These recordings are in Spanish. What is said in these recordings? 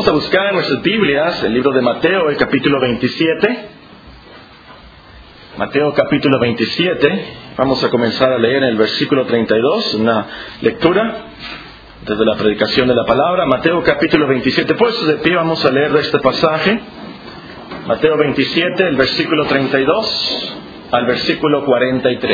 Vamos a buscar en nuestras Biblias el libro de Mateo, el capítulo 27. Mateo capítulo 27. Vamos a comenzar a leer en el versículo 32, una lectura desde la predicación de la palabra. Mateo capítulo 27. Puestos de pie, vamos a leer este pasaje. Mateo 27, el versículo 32 al versículo 43.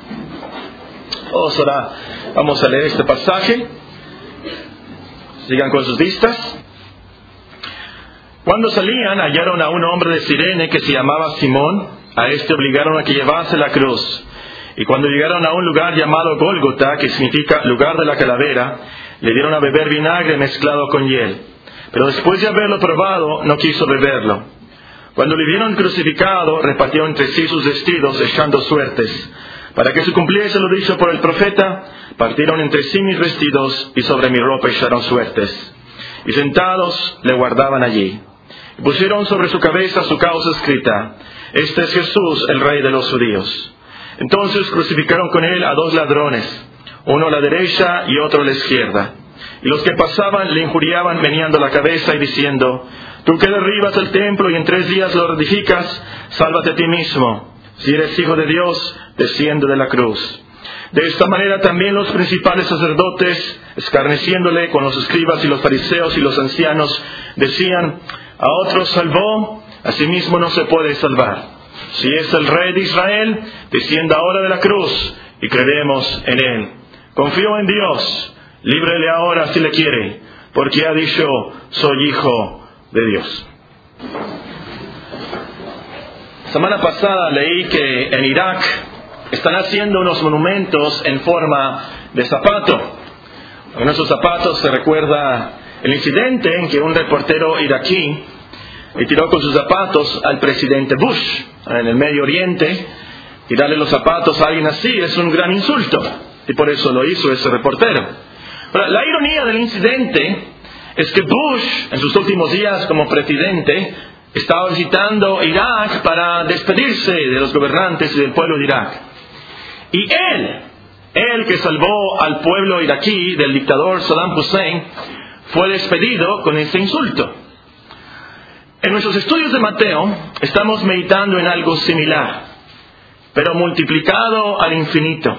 Vamos a leer este pasaje. Sigan con sus vistas. Cuando salían, hallaron a un hombre de Cirene que se llamaba Simón. A este obligaron a que llevase la cruz. Y cuando llegaron a un lugar llamado Gólgota, que significa lugar de la calavera, le dieron a beber vinagre mezclado con hiel. Pero después de haberlo probado, no quiso beberlo. Cuando le vieron crucificado, repartió entre sí sus vestidos, echando suertes. Para que se cumpliese lo dicho por el profeta, partieron entre sí mis vestidos, y sobre mi ropa echaron suertes. Y sentados le guardaban allí. Y pusieron sobre su cabeza su causa escrita: Este es Jesús, el Rey de los Judíos. Entonces crucificaron con él a dos ladrones, uno a la derecha y otro a la izquierda. Y los que pasaban le injuriaban meneando la cabeza y diciendo: Tú que derribas el templo y en 3 días lo reedificas, sálvate a ti mismo. Si eres hijo de Dios, desciende de la cruz. De esta manera también los principales sacerdotes, escarneciéndole con los escribas y los fariseos y los ancianos, decían: A otros salvó, a sí mismo no se puede salvar. Si es el Rey de Israel, descienda ahora de la cruz y creeremos en él. Confío en Dios, líbrele ahora si le quiere, porque ha dicho: soy hijo de Dios. Semana pasada leí que en Irak están haciendo unos monumentos en forma de zapato. En esos zapatos se recuerda el incidente en que un reportero iraquí le tiró con sus zapatos al presidente Bush en el Medio Oriente. Tirarle los zapatos a alguien así es un gran insulto, y por eso lo hizo ese reportero. Pero la ironía del incidente es que Bush, en sus últimos días como presidente, estaba visitando Irak para despedirse de los gobernantes y del pueblo de Irak. Y él que salvó al pueblo iraquí del dictador Saddam Hussein, fue despedido con ese insulto. En nuestros estudios de Mateo estamos meditando en algo similar, pero multiplicado al infinito.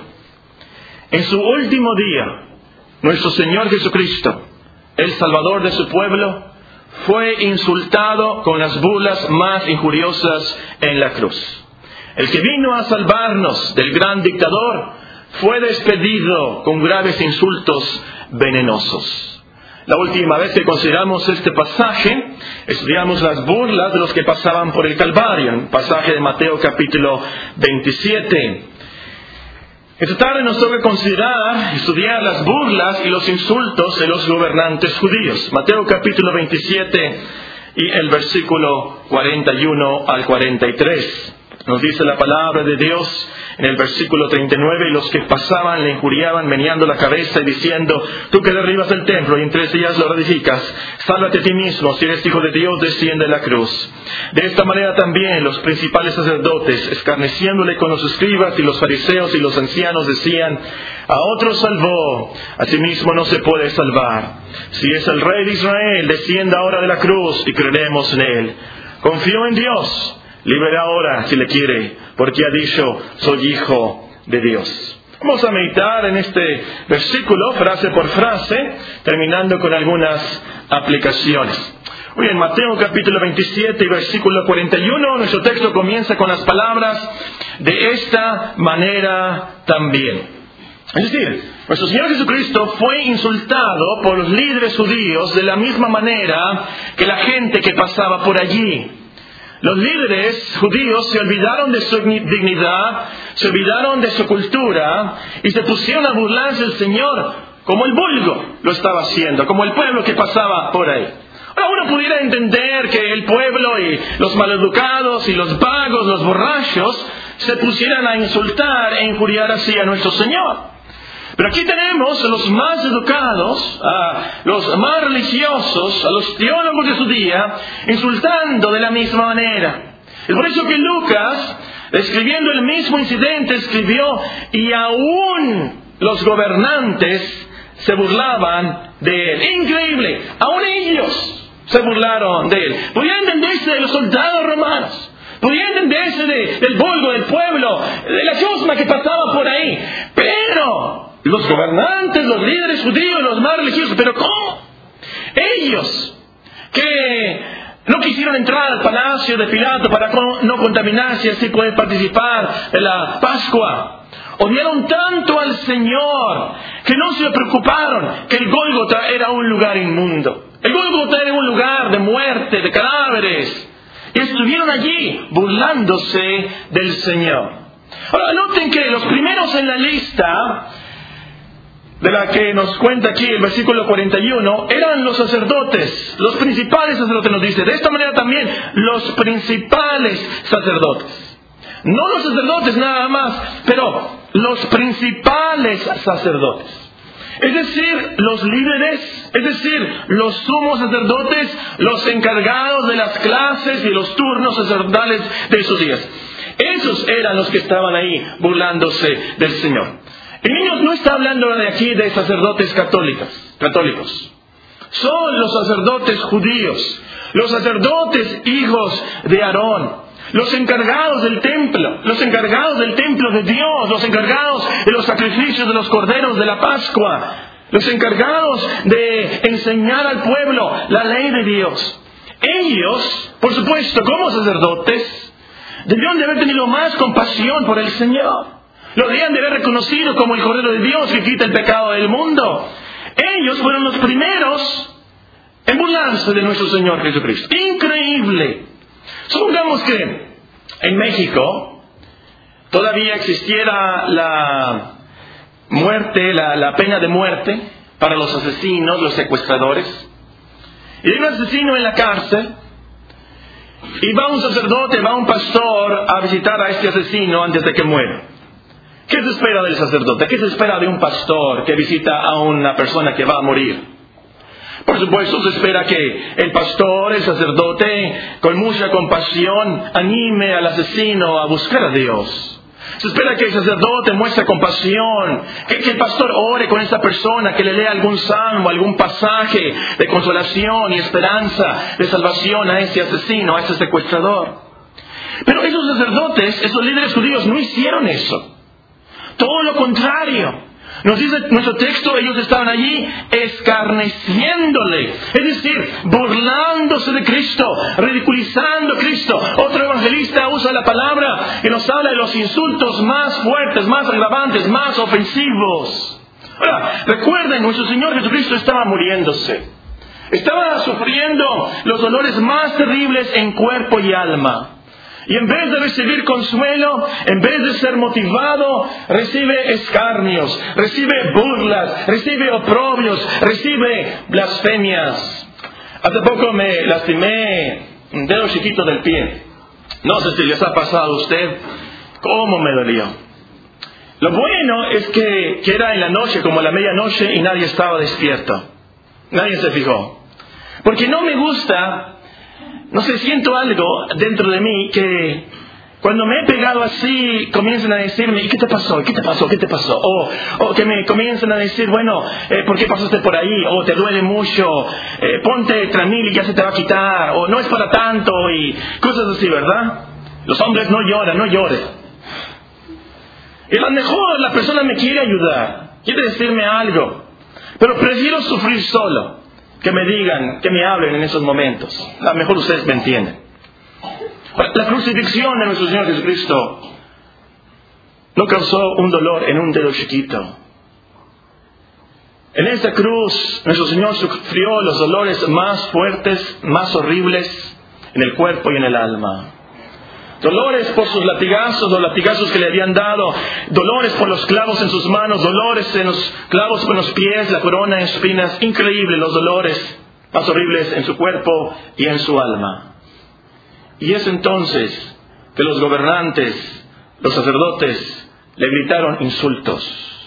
En su último día, nuestro Señor Jesucristo, el Salvador de su pueblo, fue insultado con las burlas más injuriosas en la cruz. El que vino a salvarnos del gran dictador fue despedido con graves insultos venenosos. La última vez que consideramos este pasaje, estudiamos las burlas de los que pasaban por el Calvario, en el pasaje de Mateo capítulo 27. Esta tarde nos toca considerar, estudiar las burlas y los insultos de los gobernantes judíos. Mateo capítulo 27 y el versículo 41 al 43. Nos dice la palabra de Dios en el versículo 39: Y los que pasaban le injuriaban meneando la cabeza y diciendo: Tú que derribas el templo y en 3 días lo reedificas, sálvate a ti mismo. Si eres hijo de Dios, desciende de la cruz. De esta manera también los principales sacerdotes, escarneciéndole con los escribas y los fariseos y los ancianos, decían: A otros salvó, a sí mismo no se puede salvar. Si es el Rey de Israel, descienda ahora de la cruz y creeremos en él. Confío en Dios, líbrele ahora si le quiere, porque ha dicho: soy hijo de Dios. Vamos a meditar en este versículo, frase por frase, terminando con algunas aplicaciones. Muy bien, Mateo capítulo 27 y versículo 41, nuestro texto comienza con las palabras: de esta manera también. Es decir, nuestro Señor Jesucristo fue insultado por los líderes judíos de la misma manera que la gente que pasaba por allí. Los líderes judíos se olvidaron de su dignidad, se olvidaron de su cultura y se pusieron a burlarse del Señor como el vulgo lo estaba haciendo, como el pueblo que pasaba por ahí. Ahora uno pudiera entender que el pueblo y los maleducados y los vagos, los borrachos, se pusieran a insultar e injuriar así a nuestro Señor. Pero aquí tenemos a los más educados, a los más religiosos, a los teólogos de su día, insultando de la misma manera. Es por eso que Lucas, escribiendo el mismo incidente, escribió: y aún los gobernantes se burlaban de él. Increíble, aún ellos Se burlaron de él. Podía entenderse de los soldados romanos. Podía entenderse del vulgo, del pueblo, de la chusma que pasaba por ahí. Pero los gobernantes, los líderes judíos, los más religiosos, ¿pero cómo? Ellos que no quisieron entrar al palacio de Pilato para no contaminarse y así poder participar de la Pascua. Odiaron tanto al Señor que no se preocuparon que el Gólgota era un lugar inmundo. El Gólgota era un lugar de muerte, de cadáveres. Y estuvieron allí burlándose del Señor. Ahora noten que los primeros en la lista de la que nos cuenta aquí el versículo 41 eran los sacerdotes, los principales sacerdotes, nos dice. De esta manera también los principales sacerdotes. No los sacerdotes nada más, pero los principales sacerdotes. Es decir, los líderes, es decir, los sumos sacerdotes, los encargados de las clases y los turnos sacerdotales de esos días. Esos eran los que estaban ahí burlándose del Señor. El niño no está hablando de aquí de sacerdotes católicos. Son los sacerdotes judíos, los sacerdotes hijos de Aarón. Los encargados del templo de Dios, los encargados de los sacrificios de los corderos de la Pascua, los encargados de enseñar al pueblo la ley de Dios. Ellos, por supuesto, como sacerdotes, debieron de haber tenido más compasión por el Señor. Lo debían de haber reconocido como el Cordero de Dios que quita el pecado del mundo. Ellos fueron los primeros en burlarse de nuestro Señor Jesucristo. Increíble. Supongamos que en México todavía existiera la muerte, la pena de muerte para los asesinos, los secuestradores. Y hay un asesino en la cárcel y va un sacerdote, va un pastor a visitar a este asesino antes de que muera. ¿Qué se espera del sacerdote? ¿Qué se espera de un pastor que visita a una persona que va a morir? Por supuesto, se espera que el pastor, el sacerdote, con mucha compasión, anime al asesino a buscar a Dios. Se espera que el sacerdote muestre compasión, que el pastor ore con esa persona, que le lea algún salmo, algún pasaje de consolación y esperanza, de salvación a ese asesino, a ese secuestrador. Pero esos sacerdotes, esos líderes judíos, no hicieron eso. Todo lo contrario. Nos dice nuestro texto, ellos estaban allí escarneciéndole, es decir, burlándose de Cristo, ridiculizando a Cristo. Otro evangelista usa la palabra que nos habla de los insultos más fuertes, más agravantes, más ofensivos. Ahora, recuerden, nuestro Señor Jesucristo estaba muriéndose. Estaba sufriendo los dolores más terribles en cuerpo y alma. Y en vez de recibir consuelo, en vez de ser motivado, recibe escarnios, recibe burlas, recibe oprobios, recibe blasfemias. Hace poco me lastimé un dedo chiquito del pie. No sé si les ha pasado a usted. ¿Cómo me dolió? Lo bueno es que era en la noche, como a la medianoche, y nadie estaba despierto. Nadie se fijó. Porque no me gusta... No sé, siento algo dentro de mí que cuando me he pegado así comienzan a decirme, ¿y qué te pasó? ¿Qué te pasó? ¿Qué te pasó? O que me comienzan a decir, bueno, ¿por qué pasaste por ahí? O te duele mucho, ponte Tramil y ya se te va a quitar, o no es para tanto, y cosas así, ¿verdad? Los hombres no lloran, no llores. Y a lo mejor la persona me quiere ayudar, quiere decirme algo, pero prefiero sufrir solo. Que me digan, que me hablen en esos momentos. A lo mejor ustedes me entienden. La crucifixión de nuestro Señor Jesucristo no causó un dolor en un dedo chiquito. En esa cruz, nuestro Señor sufrió los dolores más fuertes, más horribles en el cuerpo y en el alma. Dolores por sus latigazos, los latigazos que le habían dado. Dolores por los clavos en sus manos. Dolores en los clavos en los pies, la corona de espinas. Increíble los dolores más horribles en su cuerpo y en su alma. Y es entonces que los gobernantes, los sacerdotes, le gritaron insultos,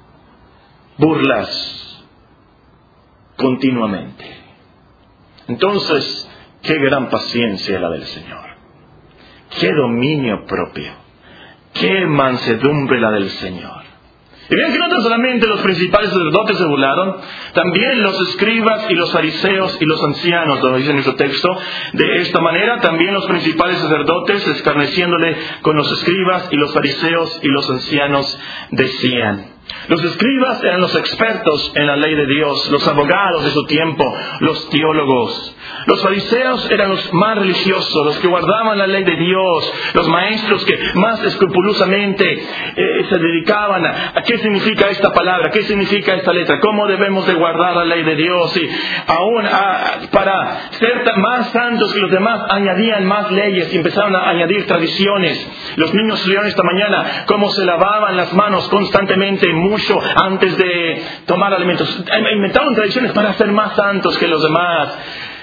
burlas, continuamente. Entonces, qué gran paciencia la del Señor. Qué dominio propio, qué mansedumbre la del Señor. Y vean que no tan solamente los principales sacerdotes se burlaron, también los escribas y los fariseos y los ancianos, lo dice nuestro texto, de esta manera también los principales sacerdotes, escarneciéndole con los escribas y los fariseos y los ancianos, decían. Los escribas eran los expertos en la ley de Dios, los abogados de su tiempo, los teólogos. Los fariseos eran los más religiosos, los que guardaban la ley de Dios, los maestros que más escrupulosamente se dedicaban a qué significa esta palabra, qué significa esta letra, cómo debemos de guardar la ley de Dios. Y aún para ser más santos que los demás añadían más leyes y empezaron a añadir tradiciones. Los niños estudiaron esta mañana cómo se lavaban las manos constantemente, mucho antes de tomar alimentos. Inventaron tradiciones para ser más santos que los demás.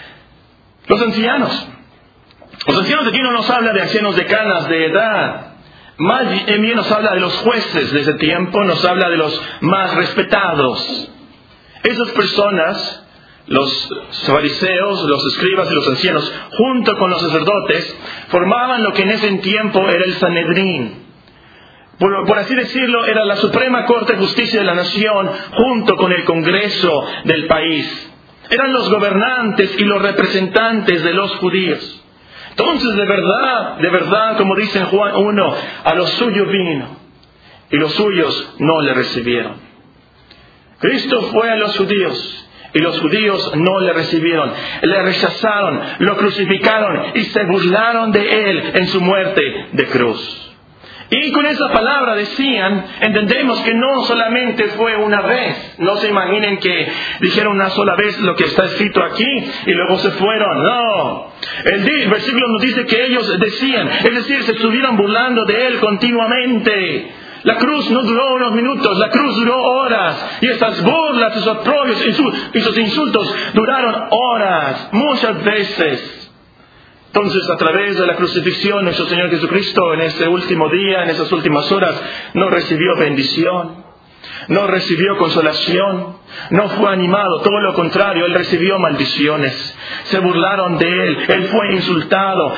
Los ancianos aquí no nos habla de ancianos de canas de edad, más bien nos habla de los jueces de ese tiempo, nos habla de los más respetados. Esas personas, los fariseos, los escribas y los ancianos, junto con los sacerdotes, formaban lo que en ese tiempo era el Sanedrín. Por así decirlo, era la Suprema Corte de Justicia de la Nación, junto con el Congreso del país. Eran los gobernantes y los representantes de los judíos. Entonces, de verdad, como dice en Juan 1, a los suyos vino, y los suyos no le recibieron. Cristo fue a los judíos, y los judíos no le recibieron. Le rechazaron, lo crucificaron, y se burlaron de él en su muerte de cruz. Y con esa palabra decían, entendemos que no solamente fue una vez. No se imaginen que dijeron una sola vez lo que está escrito aquí y luego se fueron. No. El versículo nos dice que ellos decían, es decir, se estuvieron burlando de él continuamente. La cruz no duró unos minutos, la cruz duró horas. Y estas burlas, esos oprobios y sus insultos duraron horas, muchas veces. Entonces, a través de la crucifixión, nuestro Señor Jesucristo, en ese último día, en esas últimas horas, no recibió bendición, no recibió consolación, no fue animado, todo lo contrario, Él recibió maldiciones. Se burlaron de Él, Él fue insultado,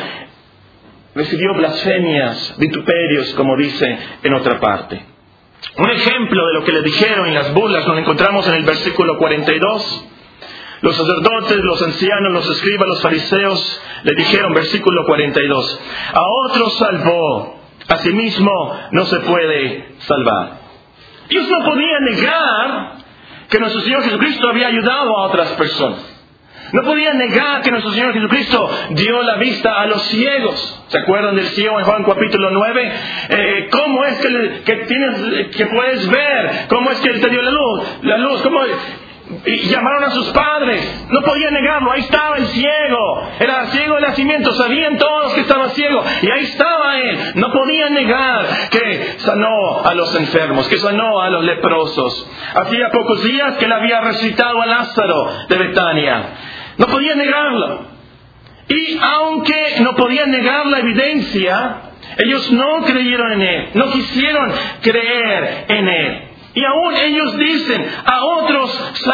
recibió blasfemias, vituperios, como dice en otra parte. Un ejemplo de lo que le dijeron en las burlas lo encontramos en el versículo 42. Los sacerdotes, los ancianos, los escribas, los fariseos le dijeron, versículo 42, a otros salvó, a sí mismo no se puede salvar. Ellos no podían negar que nuestro Señor Jesucristo había ayudado a otras personas. No podían negar que nuestro Señor Jesucristo dio la vista a los ciegos. ¿Se acuerdan del ciego en Juan capítulo 9? ¿Cómo es que puedes ver? ¿Cómo es que Él te dio la luz? ¿Cómo? Y llamaron a sus padres, no podían negarlo, ahí estaba el ciego, era ciego de nacimiento, sabían todos que estaba ciego, y ahí estaba él, no podían negar que sanó a los enfermos, que sanó a los leprosos. Hacía pocos días que él había resucitado a Lázaro de Betania, no podían negarlo. Y aunque no podían negar la evidencia, ellos no creyeron en él, no quisieron creer en él. Y aún ellos dicen, a otros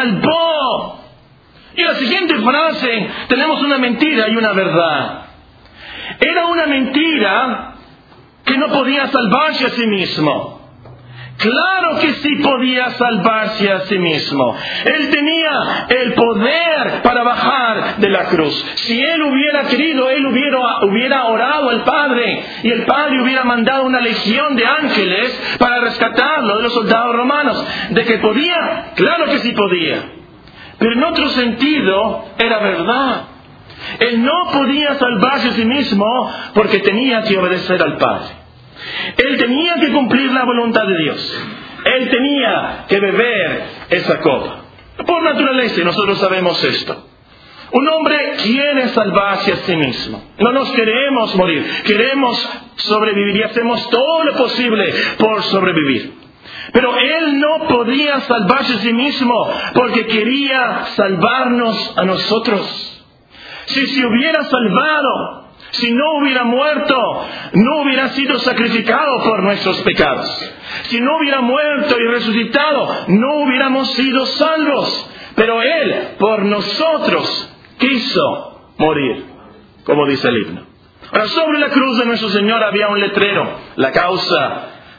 salvó. Y la siguiente frase, tenemos una mentira y una verdad. Era una mentira que no podía salvarse a sí mismo. Claro que sí podía salvarse a sí mismo. Él tenía el poder para bajar de la cruz. Si él hubiera querido, él hubiera orado al Padre. Y el Padre hubiera mandado una legión de ángeles para rescatarlo de los soldados romanos. ¿De que podía? Claro que sí podía. Pero en otro sentido, era verdad. Él no podía salvarse a sí mismo porque tenía que obedecer al Padre. Él tenía que cumplir la voluntad de Dios. Él tenía que beber esa copa. Por naturaleza, y nosotros sabemos esto. Un hombre quiere salvarse a sí mismo. No nos queremos morir. Queremos sobrevivir y hacemos todo lo posible por sobrevivir. Pero él no podía salvarse a sí mismo porque quería salvarnos a nosotros. Si se hubiera salvado, si no hubiera muerto, no hubiera sido sacrificado por nuestros pecados. Si no hubiera muerto y resucitado, no hubiéramos sido salvos. Pero Él, por nosotros, quiso morir, como dice el himno. Ahora, sobre la cruz de nuestro Señor había un letrero, la causa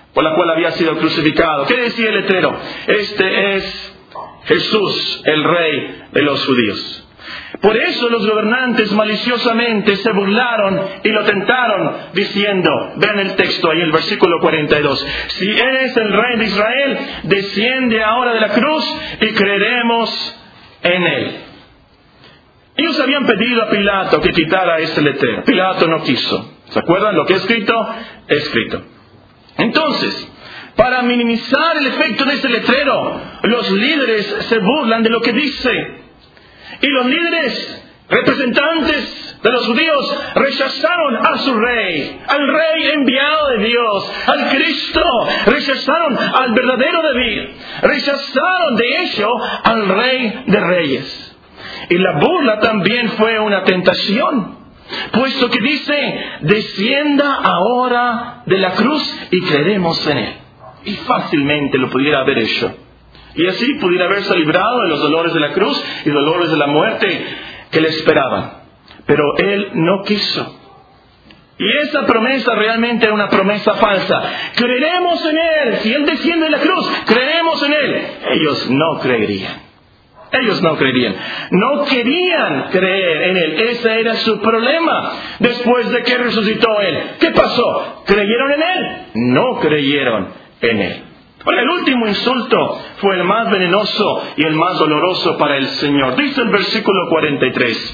por la cual había sido crucificado. ¿Qué decía el letrero? Este es Jesús, el Rey de los judíos. Por eso los gobernantes maliciosamente se burlaron y lo tentaron, diciendo, vean el texto ahí, el versículo 42, si eres el Rey de Israel, desciende ahora de la cruz y creeremos en él. Ellos habían pedido a Pilato que quitara este letrero. Pilato no quiso. ¿Se acuerdan? Lo que he escrito, escrito. Entonces, para minimizar el efecto de este letrero, los líderes se burlan de lo que dice. Y los líderes, representantes de los judíos, rechazaron a su rey, al rey enviado de Dios, al Cristo. Rechazaron al verdadero David. Rechazaron, de hecho, al Rey de Reyes. Y la burla también fue una tentación, puesto que dice, descienda ahora de la cruz y creeremos en él. Y fácilmente lo pudiera haber hecho. Y así pudiera haberse librado de los dolores de la cruz y dolores de la muerte que le esperaban. Pero él no quiso. Y esa promesa realmente era una promesa falsa. Creeremos en él. Si él desciende de la cruz, creeremos en él. Ellos no creerían. Ellos no creerían. No querían creer en él. Ese era su problema. Después de que resucitó él, ¿qué pasó? ¿Creyeron en él? No creyeron en él. Bueno, el último insulto fue el más venenoso y el más doloroso para el Señor. Dice el versículo 43.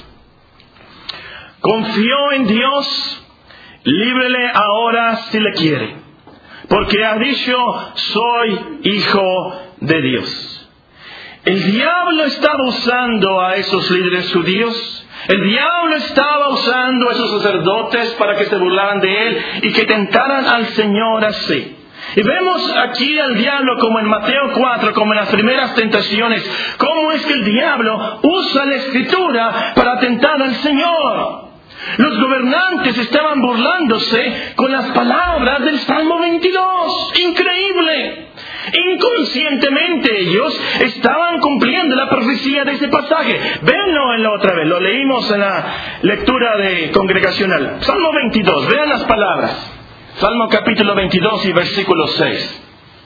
Confió en Dios, líbrele ahora si le quiere, porque ha dicho, soy hijo de Dios. El diablo estaba usando a esos líderes judíos. El diablo estaba usando a esos sacerdotes para que se burlaran de él y que tentaran al Señor así. Y vemos aquí al diablo como en Mateo 4, como en las primeras tentaciones, cómo es que el diablo usa la Escritura para tentar al Señor. Los gobernantes estaban burlándose con las palabras del Salmo 22. ¡Increíble! Inconscientemente ellos estaban cumpliendo la profecía de ese pasaje. Véanlo en la otra vez, lo leímos en la lectura de congregacional. Salmo 22, vean las palabras. Salmo capítulo 22 y versículo 6.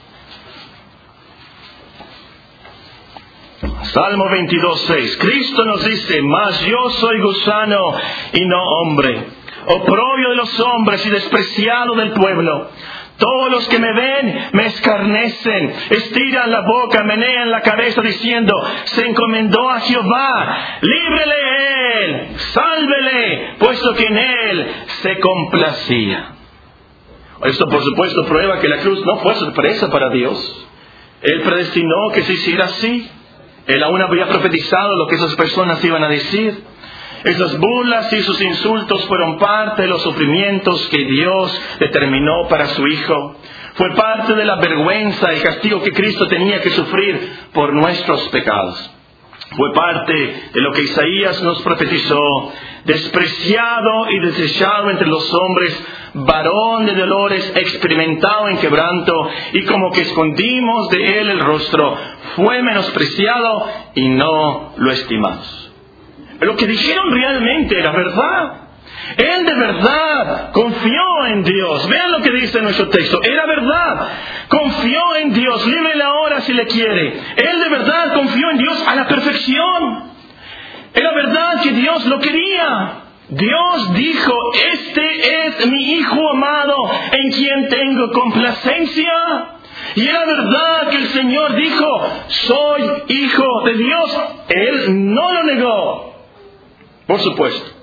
Salmo 22, 6. Cristo nos dice, mas yo soy gusano y no hombre, oprobio de los hombres y despreciado del pueblo. Todos los que me ven me escarnecen, estiran la boca, menean la cabeza diciendo, se encomendó a Jehová, líbrele él, sálvele, puesto que en él se complacía. Esto por supuesto prueba que la cruz no fue sorpresa para Dios. Él predestinó que se hiciera así. Él aún había profetizado lo que esas personas iban a decir. Esas burlas y esos insultos fueron parte de los sufrimientos que Dios determinó para su Hijo. Fue parte de la vergüenza, el castigo que Cristo tenía que sufrir por nuestros pecados. Fue parte de lo que Isaías nos profetizó. Despreciado y desechado entre los hombres, varón de dolores, experimentado en quebranto, y como que escondimos de él el rostro, fue menospreciado y no lo estimamos. Lo que dijeron realmente era verdad. Él de verdad confió en Dios. Vean lo que dice nuestro texto. Era verdad. Confió en Dios. Líbrele ahora si le quiere. Él de verdad confió en Dios a la perfección. Era verdad que Dios lo quería. Dios dijo, este es mi Hijo amado en quien tengo complacencia. Y era verdad que el Señor dijo, soy Hijo de Dios. Él no lo negó. Por supuesto.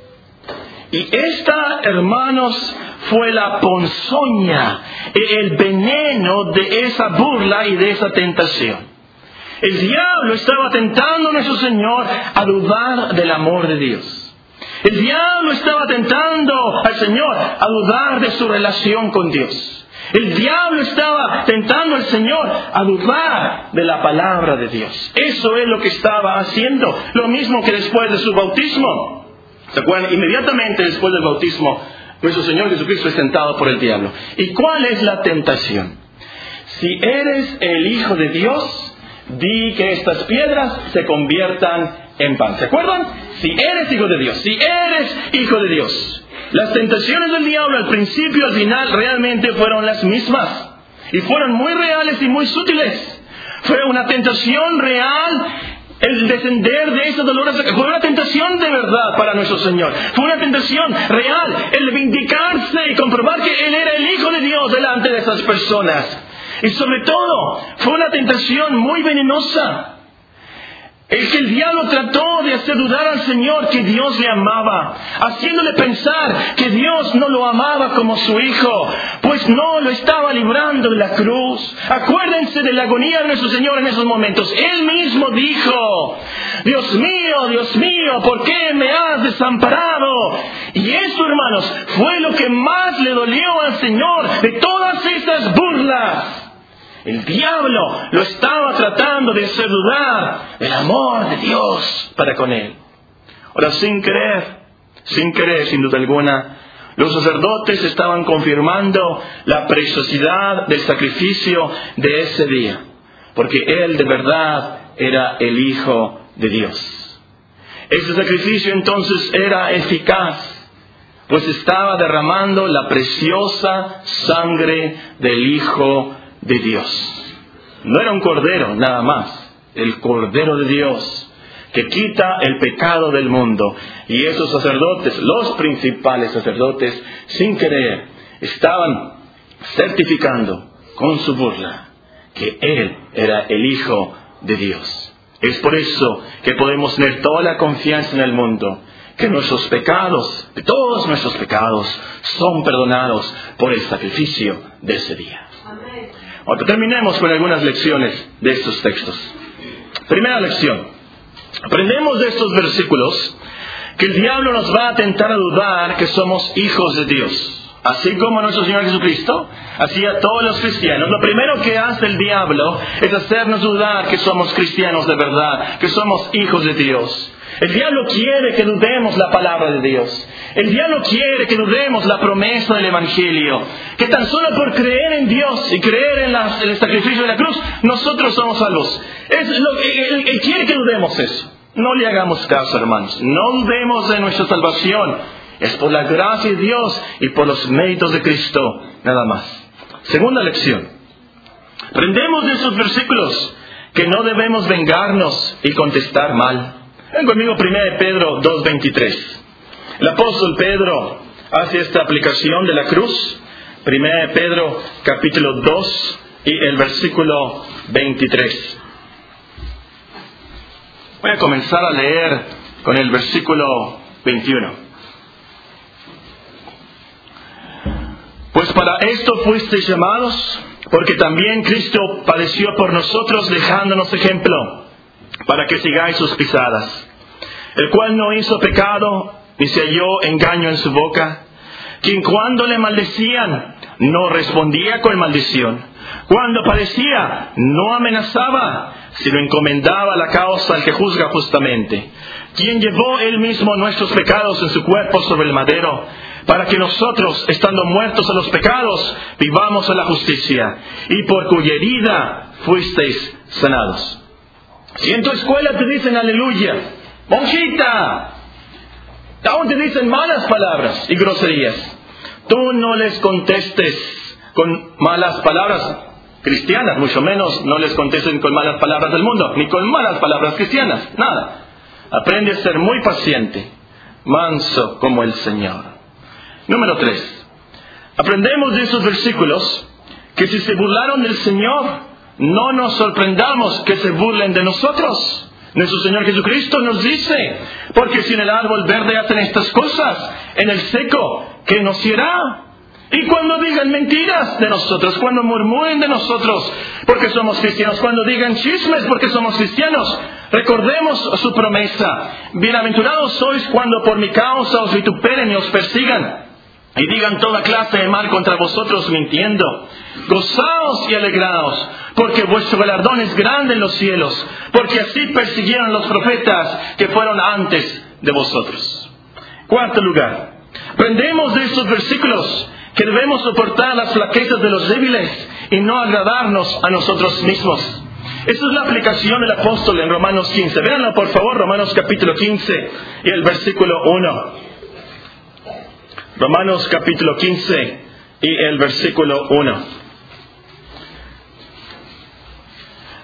Y esta, hermanos, fue la ponzoña, el veneno de esa burla y de esa tentación. El diablo estaba tentando a nuestro Señor a dudar del amor de Dios. El diablo estaba tentando al Señor a dudar de su relación con Dios. El diablo estaba tentando al Señor a dudar de la palabra de Dios. Eso es lo que estaba haciendo. Lo mismo que después de su bautismo. ¿Se acuerdan? Inmediatamente después del bautismo, nuestro Señor Jesucristo es tentado por el diablo. ¿Y cuál es la tentación? Si eres el Hijo de Dios, di que estas piedras se conviertan en pan. ¿Se acuerdan? Si eres Hijo de Dios, si eres Hijo de Dios. Las tentaciones del diablo al principio y al final realmente fueron las mismas. Y fueron muy reales y muy sutiles. Fue una tentación real el descender de esos dolores. Fue una tentación de verdad para nuestro Señor. Fue una tentación real el vindicarse y comprobar que Él era el Hijo de Dios delante de esas personas. Y sobre todo, fue una tentación muy venenosa. El que el diablo trató de hacer dudar al Señor que Dios le amaba, haciéndole pensar que Dios no lo amaba como su Hijo, pues no lo estaba librando de la cruz. Acuérdense de la agonía de nuestro Señor en esos momentos. Él mismo dijo: Dios mío, ¿por qué me has desamparado? Y eso, hermanos, fue lo que más le dolió al Señor de todas esas burlas. El diablo lo estaba tratando de hacer dudar del amor de Dios para con él. Ahora, sin querer, sin duda alguna, los sacerdotes estaban confirmando la preciosidad del sacrificio de ese día, porque él de verdad era el Hijo de Dios. Ese sacrificio entonces era eficaz, pues estaba derramando la preciosa sangre del Hijo de Dios. No era un cordero nada más, el Cordero de Dios que quita el pecado del mundo. Y esos sacerdotes, los principales sacerdotes, sin querer, estaban certificando con su burla que Él era el Hijo de Dios. Es por eso que podemos tener toda la confianza en el mundo, que nuestros pecados, de todos nuestros pecados, son perdonados por el sacrificio de ese día. Ahora terminemos con algunas lecciones de estos textos. Primera lección. Aprendemos de estos versículos que el diablo nos va a tentar a dudar que somos hijos de Dios. Así como nuestro Señor Jesucristo hacía todos los cristianos. Lo primero que hace el diablo es hacernos dudar que somos cristianos de verdad, que somos hijos de Dios. El diablo quiere que dudemos la palabra de Dios. El diablo quiere que dudemos la promesa del Evangelio. Que tan solo por creer en Dios y creer en el sacrificio de la cruz, nosotros somos salvos. Él quiere que dudemos eso. No le hagamos caso, hermanos. No dudemos de nuestra salvación. Es por la gracia de Dios y por los méritos de Cristo, nada más. Segunda lección. Aprendemos de esos versículos que no debemos vengarnos y contestar mal. Ven conmigo 1 Pedro 2:23. El apóstol Pedro hace esta aplicación de la cruz. 1 Pedro capítulo 2 y el versículo 23. Voy a comenzar a leer con el versículo 21. Pues para esto fuisteis llamados, porque también Cristo padeció por nosotros, dejándonos ejemplo, para que sigáis sus pisadas, el cual no hizo pecado, ni se halló engaño en su boca, quien cuando le maldecían, no respondía con maldición, cuando padecía, no amenazaba, sino encomendaba la causa al que juzga justamente, quien llevó él mismo nuestros pecados en su cuerpo sobre el madero, para que nosotros, estando muertos a los pecados, vivamos a la justicia, y por cuya herida fuisteis sanados. Si en tu escuela te dicen aleluya, monjita, aún te dicen malas palabras y groserías, tú no les contestes con malas palabras cristianas, mucho menos no les contesten con malas palabras del mundo, ni con malas palabras cristianas, nada. Aprende a ser muy paciente, manso como el Señor. Número 3. Aprendemos de esos versículos que si se burlaron del Señor, no nos sorprendamos que se burlen de nosotros. Nuestro Señor Jesucristo nos dice: porque si en el árbol verde hacen estas cosas, en el seco, ¿qué nos irá? Y cuando digan mentiras de nosotros, cuando murmuren de nosotros, porque somos cristianos, cuando digan chismes porque somos cristianos, recordemos su promesa: bienaventurados sois cuando por mi causa os vituperen y os persigan, y digan toda clase de mal contra vosotros mintiendo. Gozaos y alegraos, porque vuestro galardón es grande en los cielos, porque así persiguieron los profetas que fueron antes de vosotros. Cuarto lugar, aprendemos de estos versículos que debemos soportar las flaquezas de los débiles y no agradarnos a nosotros mismos. Esta es la aplicación del apóstol en Romanos 15. Véanlo por favor, Romanos capítulo 15 y el versículo 1. Romanos capítulo 15 y el versículo 1.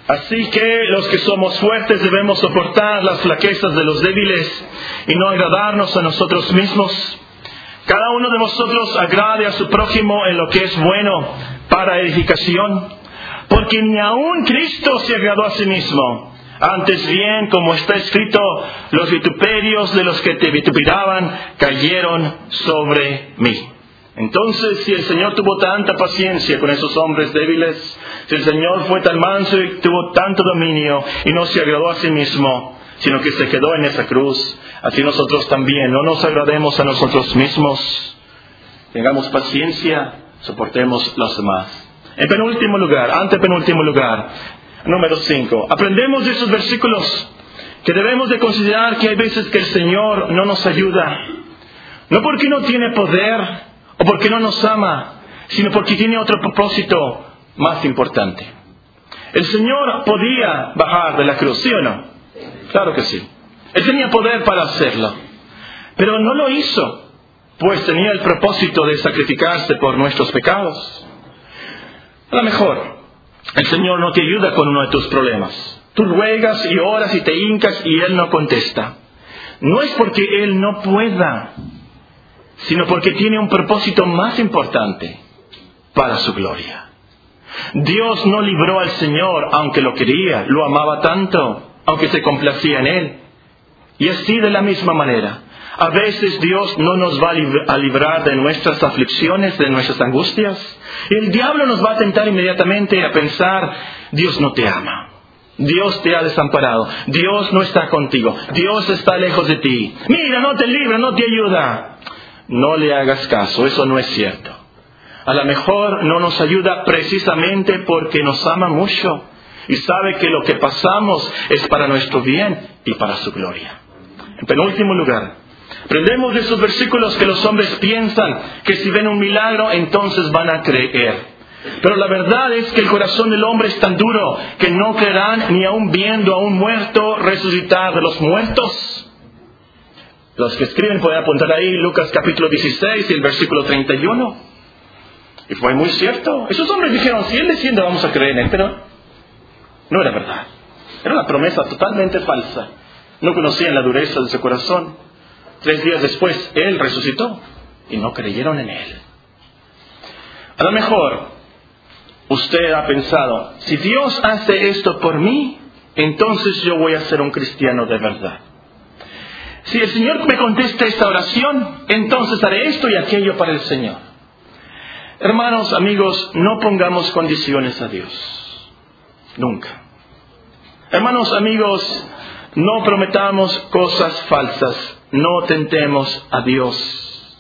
Así que los que somos fuertes debemos soportar las flaquezas de los débiles y no agradarnos a nosotros mismos. Cada uno de nosotros agrade a su prójimo en lo que es bueno para edificación, porque ni aun Cristo se agradó a sí mismo. Antes bien, como está escrito, los vituperios de los que te vituperaban cayeron sobre mí. Entonces, si el Señor tuvo tanta paciencia con esos hombres débiles, si el Señor fue tan manso y tuvo tanto dominio y no se agradó a sí mismo, sino que se quedó en esa cruz, así nosotros también no nos agrademos a nosotros mismos. Tengamos paciencia, soportemos los demás. En penúltimo lugar, antepenúltimo lugar, número 5, aprendemos de esos versículos que debemos de considerar que hay veces que el Señor no nos ayuda, no porque no tiene poder o porque no nos ama, sino porque tiene otro propósito más importante. El Señor podía bajar de la cruz, ¿sí o no? Claro que sí. Él tenía poder para hacerlo, pero no lo hizo, pues tenía el propósito de sacrificarse por nuestros pecados. A lo mejor el Señor no te ayuda con uno de tus problemas. Tú ruegas y oras y te hincas y Él no contesta. No es porque Él no pueda, sino porque tiene un propósito más importante para su gloria. Dios no libró al Señor aunque lo quería, lo amaba tanto, aunque se complacía en Él. Y así de la misma manera, a veces Dios no nos va a librar de nuestras aflicciones, de nuestras angustias. Y el diablo nos va a tentar inmediatamente a pensar, Dios no te ama, Dios te ha desamparado, Dios no está contigo, Dios está lejos de ti. Mira, no te libra, no te ayuda. No le hagas caso, eso no es cierto. A lo mejor no nos ayuda precisamente porque nos ama mucho y sabe que lo que pasamos es para nuestro bien y para su gloria. En penúltimo lugar, aprendemos de esos versículos que los hombres piensan que si ven un milagro entonces van a creer. Pero la verdad es que el corazón del hombre es tan duro que no creerán ni aun viendo a un muerto resucitar de los muertos. Los que escriben pueden apuntar ahí Lucas capítulo 16 y el versículo 31. Y fue muy cierto. Esos hombres dijeron, si Él desciende vamos a creer en Él, pero no era verdad. Era una promesa totalmente falsa. No conocían la dureza de su corazón. 3 días después Él resucitó y no creyeron en Él. A lo mejor usted ha pensado, si Dios hace esto por mí, entonces yo voy a ser un cristiano de verdad. Si el Señor me contesta esta oración, entonces haré esto y aquello para el Señor. Hermanos, amigos, no pongamos condiciones a Dios. Nunca. Hermanos, amigos, no prometamos cosas falsas. No tentemos a Dios.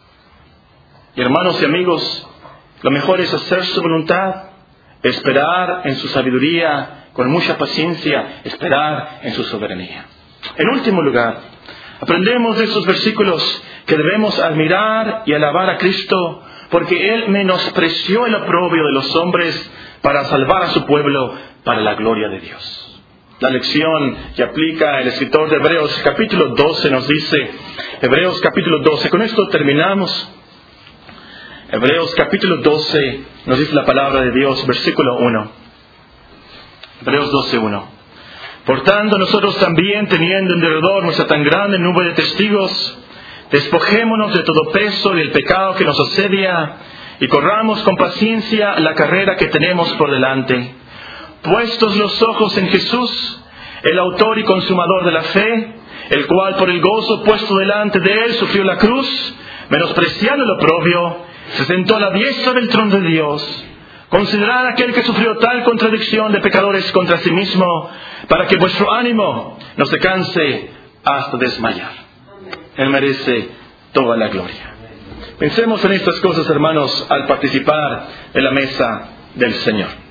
Y hermanos y amigos, lo mejor es hacer su voluntad, esperar en su sabiduría, con mucha paciencia, esperar en su soberanía. En último lugar, aprendemos de esos versículos que debemos admirar y alabar a Cristo, porque Él menospreció el oprobio de los hombres para salvar a su pueblo para la gloria de Dios. La lección que aplica el escritor de Hebreos capítulo 12 nos dice, Hebreos capítulo 12, con esto terminamos. Hebreos capítulo 12 nos dice la palabra de Dios, versículo 1. Hebreos 12:1. Por tanto, nosotros también, teniendo en derredor nuestra tan grande nube de testigos, despojémonos de todo peso y del pecado que nos asedia, y corramos con paciencia la carrera que tenemos por delante. Puestos los ojos en Jesús, el autor y consumador de la fe, el cual por el gozo puesto delante de Él sufrió la cruz, menospreciando el oprobio, se sentó a la diestra del trono de Dios. Considerad aquel que sufrió tal contradicción de pecadores contra sí mismo, para que vuestro ánimo no se canse hasta desmayar. Él merece toda la gloria. Pensemos en estas cosas, hermanos, al participar en la mesa del Señor.